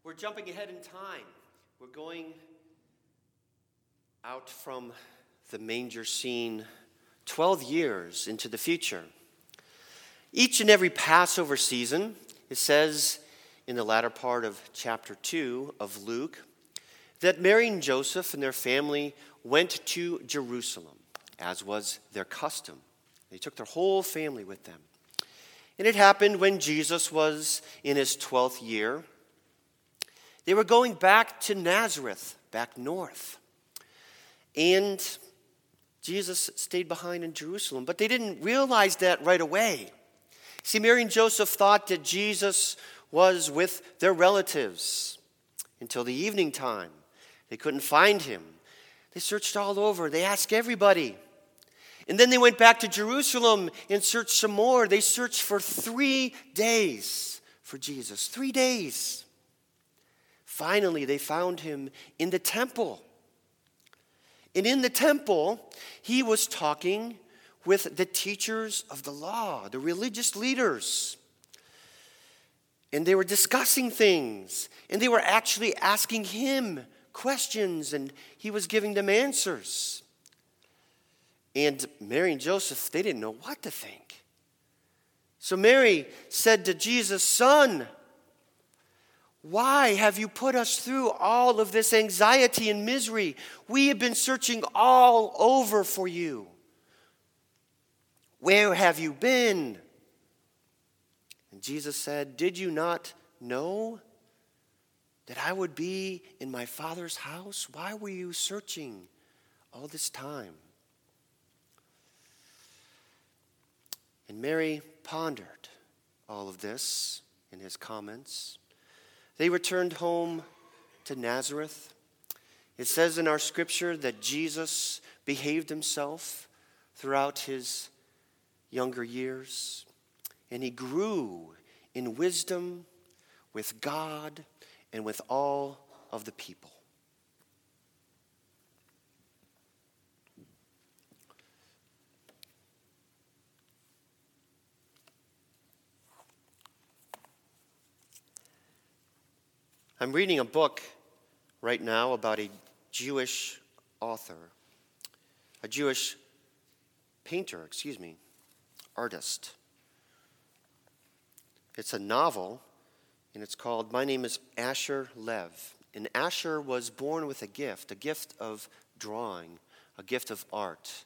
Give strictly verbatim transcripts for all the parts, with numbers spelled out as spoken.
We're jumping ahead in time. We're going out from the manger scene twelve years into the future. Each and every Passover season, it says in the latter part of chapter two of Luke, that Mary and Joseph and their family went to Jerusalem, as was their custom. They took their whole family with them. And it happened when Jesus was in his twelfth year. They were going back to Nazareth, back north. And Jesus stayed behind in Jerusalem, but they didn't realize that right away. See, Mary and Joseph thought that Jesus was with their relatives until the evening time. They couldn't find him. They searched all over. They asked everybody. And then they went back to Jerusalem and searched some more. They searched for three days for Jesus. Three days. Finally, they found him in the temple. And in the temple, he was talking with the teachers of the law, the religious leaders. And they were discussing things. And they were actually asking him questions, and he was giving them answers. And Mary and Joseph, they didn't know what to think. So Mary said to Jesus, "Son, why have you put us through all of this anxiety and misery? We have been searching all over for you. Where have you been?" And Jesus said, "Did you not know that I would be in my Father's house? Why were you searching all this time?" And Mary pondered all of this in his comments. They returned home to Nazareth. It says in our scripture that Jesus behaved himself throughout his younger years, and he grew in wisdom with God and with all of the people. I'm reading a book right now about a Jewish author, a Jewish painter, excuse me, artist. It's a novel, and it's called My Name is Asher Lev. And Asher was born with a gift, a gift of drawing, a gift of art.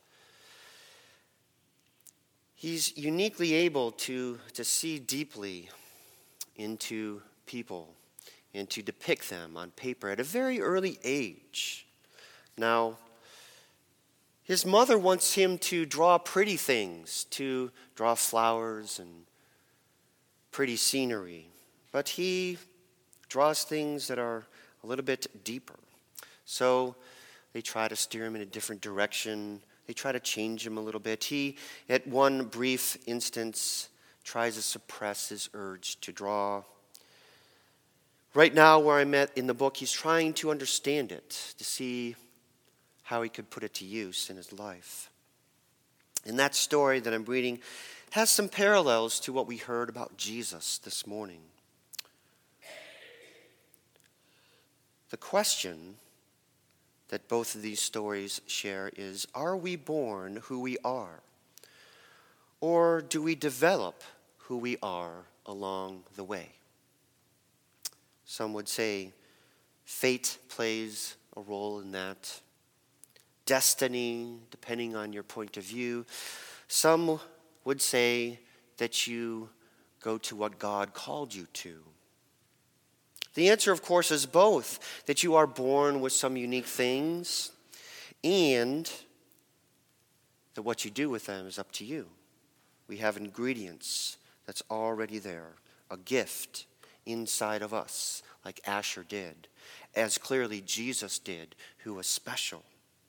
He's uniquely able to, to see deeply into people and to depict them on paper at a very early age. Now, his mother wants him to draw pretty things, to draw flowers and pretty scenery, but he draws things that are a little bit deeper. So they try to steer him in a different direction. They try to change him a little bit. He, at one brief instance, tries to suppress his urge to draw. Right now, where I'm at in the book, he's trying to understand it, to see how he could put it to use in his life. And that story that I'm reading has some parallels to what we heard about Jesus this morning. The question that both of these stories share is, are we born who we are? Or do we develop who we are along the way? Some would say fate plays a role in that. Destiny, depending on your point of view. Some would say that you go to what God called you to. The answer, of course, is both, that you are born with some unique things and that what you do with them is up to you. We have ingredients that's already there, a gift inside of us, like Asher did, as clearly Jesus did, who was special.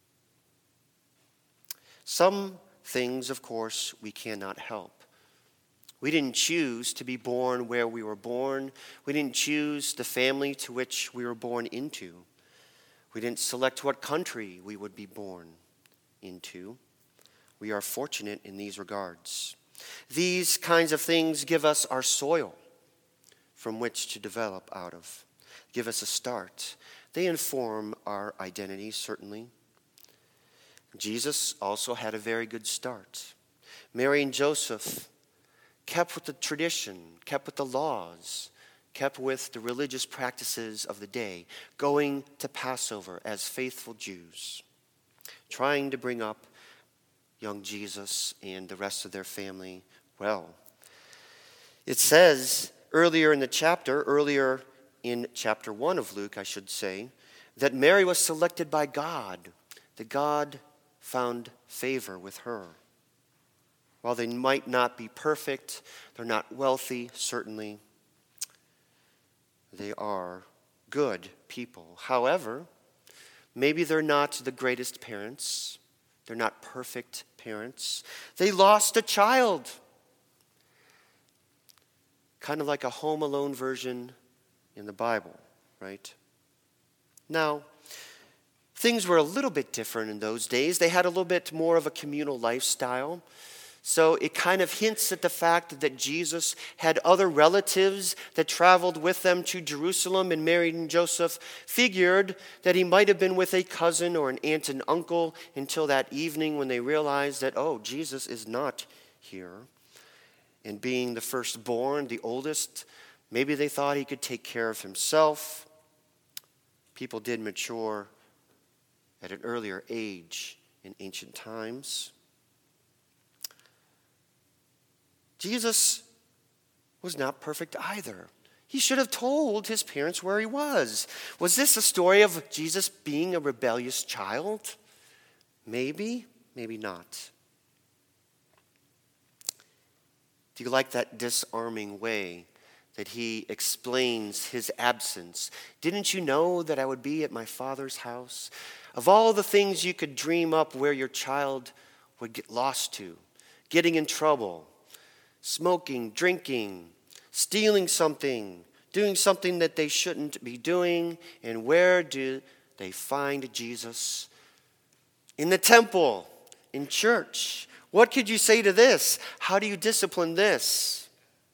Some things, of course, we cannot help. We didn't choose to be born where we were born. We didn't choose the family to which we were born into. We didn't select what country we would be born into. We are fortunate in these regards. These kinds of things give us our soil from which to develop out of. give us a start. They inform our identity, certainly. Jesus also had a very good start. Mary and Joseph kept with the tradition, kept with the laws, kept with the religious practices of the day, going to Passover as faithful Jews, trying to bring up young Jesus and the rest of their family well. It says earlier in the chapter, earlier in chapter one of Luke, I should say, that Mary was selected by God, that God found favor with her. While they might not be perfect, they're not wealthy, certainly, they are good people. However, maybe they're not the greatest parents. They're not perfect parents. They lost a child. Kind of like a Home Alone version in the Bible, right? Now, things were a little bit different in those days. They had a little bit more of a communal lifestyle. So it kind of hints at the fact that Jesus had other relatives that traveled with them to Jerusalem, and Mary and Joseph figured that he might have been with a cousin or an aunt and uncle until that evening when they realized that, oh, Jesus is not here. And being the firstborn, the oldest, maybe they thought he could take care of himself. People did mature at an earlier age in ancient times. Jesus was not perfect either. He should have told his parents where he was. Was this a story of Jesus being a rebellious child? Maybe, maybe not. Do you like that disarming way that he explains his absence? Didn't you know that I would be at my Father's house? Of all the things you could dream up where your child would get lost to, getting in trouble, smoking, drinking, stealing something, doing something that they shouldn't be doing. And where do they find Jesus? In the temple, in church. What could you say to this? How do you discipline this?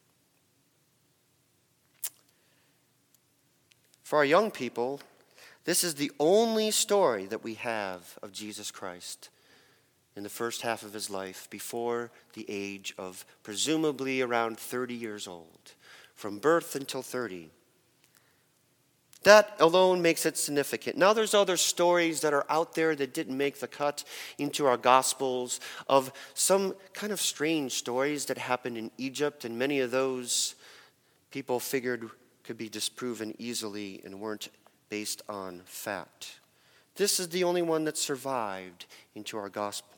For our young people, this is the only story that we have of Jesus Christ in the first half of his life, before the age of presumably around thirty years old, from birth until thirty. That alone makes it significant. Now there's other stories that are out there that didn't make the cut into our Gospels of some kind of strange stories that happened in Egypt, and many of those people figured could be disproven easily and weren't based on fact. This is the only one that survived into our Gospels.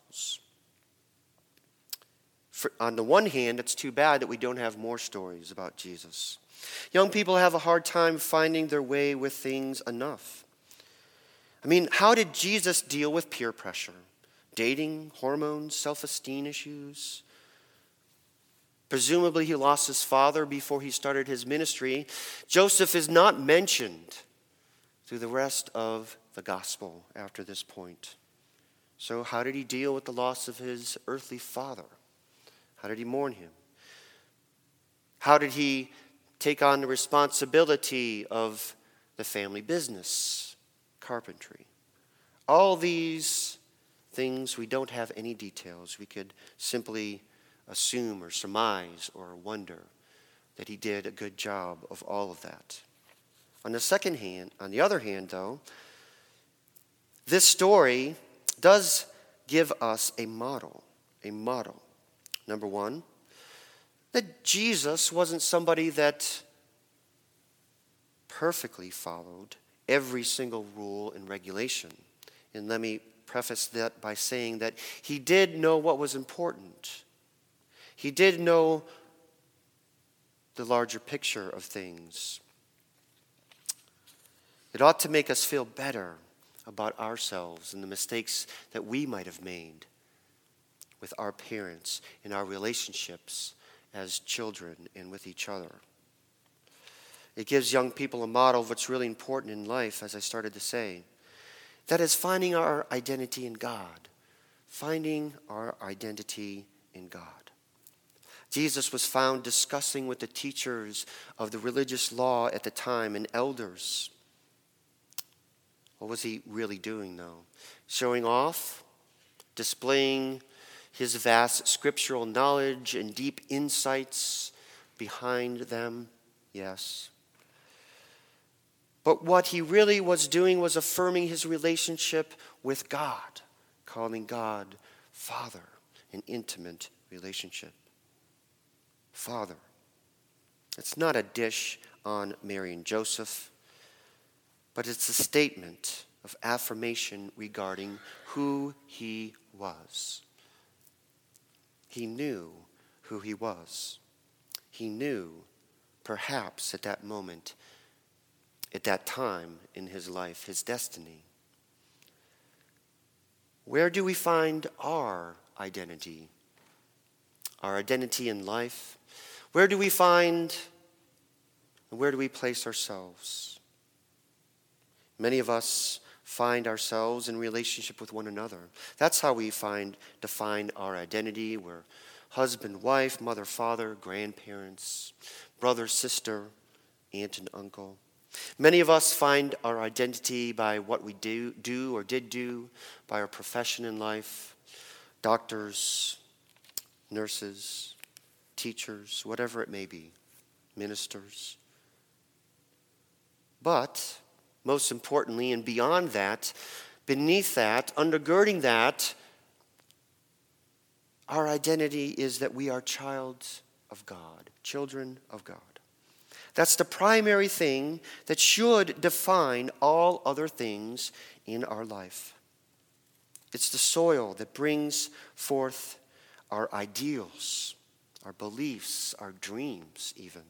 For, on the one hand, it's too bad that we don't have more stories about Jesus. Young people have a hard time finding their way with things enough. I mean, how did Jesus deal with peer pressure? Dating, hormones, self-esteem issues? Presumably he lost his father before he started his ministry. Joseph is not mentioned through the rest of the gospel after this point. So how did he deal with the loss of his earthly father? How did he mourn him? How did he take on the responsibility of the family business, carpentry? All these things, we don't have any details. We could simply assume or surmise or wonder that he did a good job of all of that. On the second hand, on the other hand, though, this story does give us a model, a model. Number one, that Jesus wasn't somebody that perfectly followed every single rule and regulation. And let me preface that by saying that he did know what was important. He did know the larger picture of things. It ought to make us feel better about ourselves and the mistakes that we might have made with our parents in our relationships as children and with each other. It gives young people a model of what's really important in life, as I started to say. That is finding our identity in God. Finding our identity in God. Jesus was found discussing with the teachers of the religious law at the time and elders. What was he really doing, though? Showing off? Displaying his vast scriptural knowledge and deep insights behind them? Yes. But what he really was doing was affirming his relationship with God, calling God Father, an intimate relationship. Father. It's not a dish on Mary and Joseph, but it's a statement of affirmation regarding who he was. He knew who he was. He knew, perhaps at that moment, at that time in his life, his destiny. Where do we find our identity? Our identity in life? Where do we find, and where do we place ourselves? Many of us find ourselves in relationship with one another. That's how we find, define our identity. We're husband, wife, mother, father, grandparents, brother, sister, aunt, and uncle. Many of us find our identity by what we do, do or did do, by our profession in life, doctors, nurses, teachers, whatever it may be, ministers. But, most importantly and beyond that, beneath that, undergirding that, our identity is that we are child of God, children of God. That's the primary thing that should define all other things in our life. It's the soil that brings forth our ideals, our beliefs, our dreams even.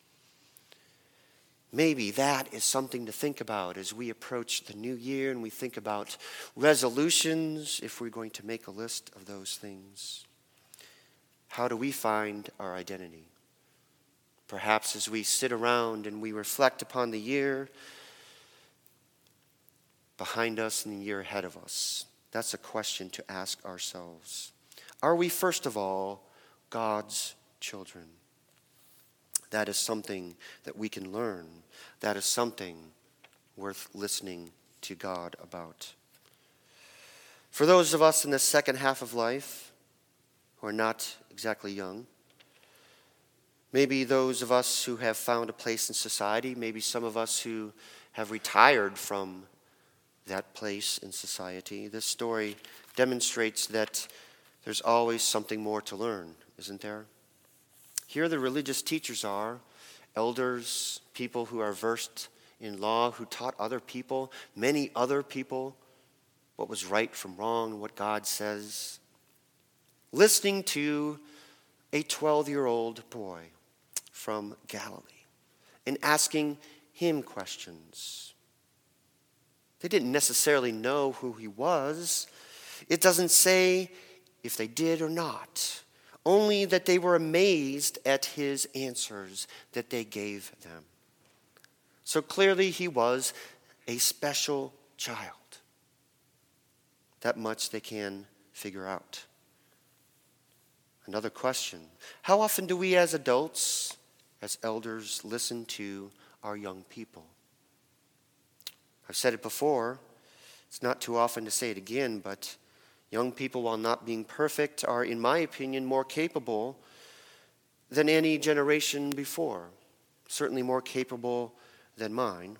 Maybe that is something to think about as we approach the new year and we think about resolutions, if we're going to make a list of those things. How do we find our identity? Perhaps as we sit around and we reflect upon the year behind us and the year ahead of us. That's a question to ask ourselves. Are we, first of all, God's children? That is something that we can learn. That is something worth listening to God about. For those of us in the second half of life who are not exactly young, maybe those of us who have found a place in society, maybe some of us who have retired from that place in society, this story demonstrates that there's always something more to learn, isn't there? Here the religious teachers are, elders, people who are versed in law, who taught other people, many other people, what was right from wrong, what God says. Listening to a twelve-year-old boy from Galilee and asking him questions. They didn't necessarily know who he was. It doesn't say if they did or not, only that they were amazed at his answers that they gave them. So clearly he was a special child. That much they can figure out. Another question, how often do we as adults, as elders, listen to our young people? I've said it before, it's not too often to say it again, but young people, while not being perfect, are, in my opinion, more capable than any generation before. Certainly more capable than mine.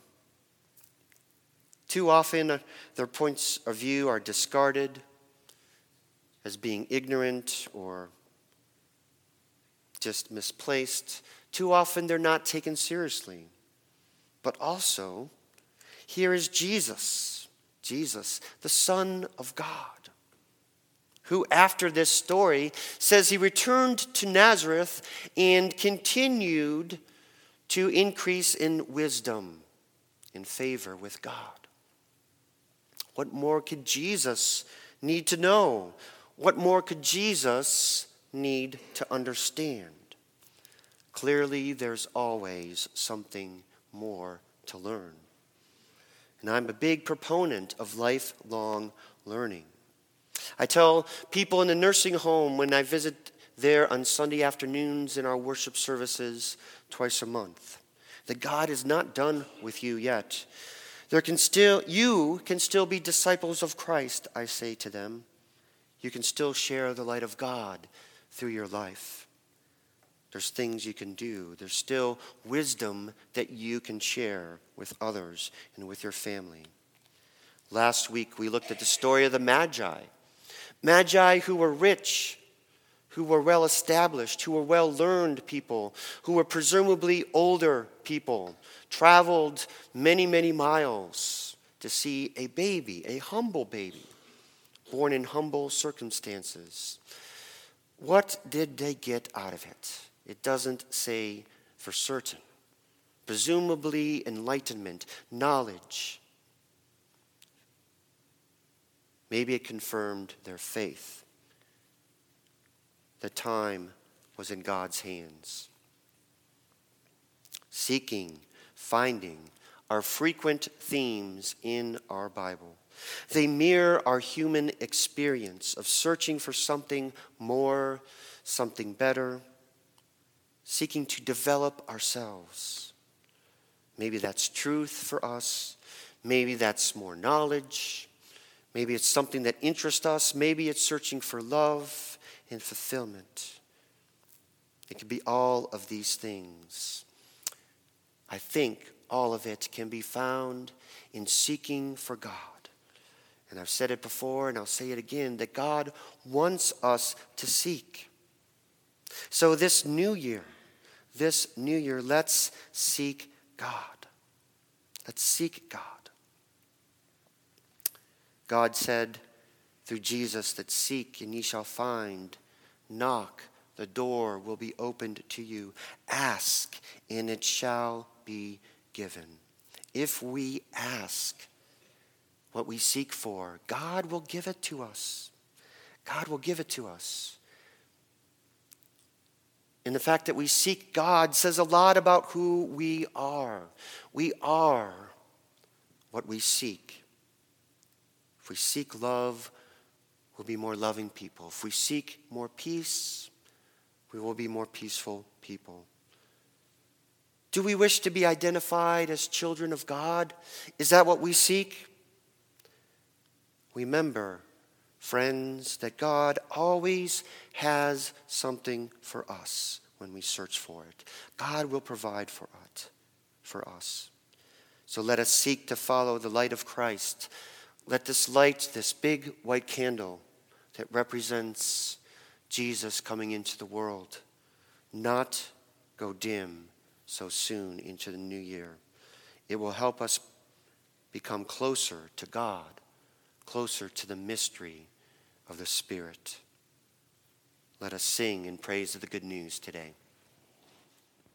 Too often, their points of view are discarded as being ignorant or just misplaced. Too often, they're not taken seriously. But also, here is Jesus, Jesus, the Son of God, who after this story says he returned to Nazareth and continued to increase in wisdom, in favor with God. What more could Jesus need to know? What more could Jesus need to understand? Clearly, there's always something more to learn. And I'm a big proponent of lifelong learning. I tell people in the nursing home when I visit there on Sunday afternoons in our worship services twice a month. That God is not done with you yet. There can still, you can still be disciples of Christ, I say to them. You can still share the light of God through your life. There's things you can do. There's still wisdom that you can share with others and with your family. Last week we looked at the story of the Magi. Magi who were rich, who were well established, who were well learned people, who were presumably older people, traveled many, many miles to see a baby, a humble baby, born in humble circumstances. What did they get out of it? It doesn't say for certain. Presumably enlightenment, knowledge. Maybe it confirmed their faith. The time was in God's hands. Seeking, finding are frequent themes in our Bible. They mirror our human experience of searching for something more, something better, seeking to develop ourselves. Maybe that's truth for us. Maybe that's more knowledge. Maybe it's something that interests us. Maybe it's searching for love and fulfillment. It can be all of these things. I think all of it can be found in seeking for God. And I've said it before and I'll say it again, that God wants us to seek. So this new year, this new year, let's seek God. Let's seek God. God said through Jesus that seek and ye shall find, knock, the door will be opened to you. Ask and it shall be given. If we ask what we seek for, God will give it to us. God will give it to us. And the fact that we seek God says a lot about who we are. We are what we seek. If we seek love, we'll be more loving people. If we seek more peace, we will be more peaceful people. Do we wish to be identified as children of God? Is that what we seek? Remember, friends, that God always has something for us when we search for it. God will provide for it, for us. So let us seek to follow the light of Christ. Let this light, this big white candle that represents Jesus coming into the world, not go dim so soon into the new year. It will help us become closer to God, closer to the mystery of the Spirit. Let us sing in praise of the good news today.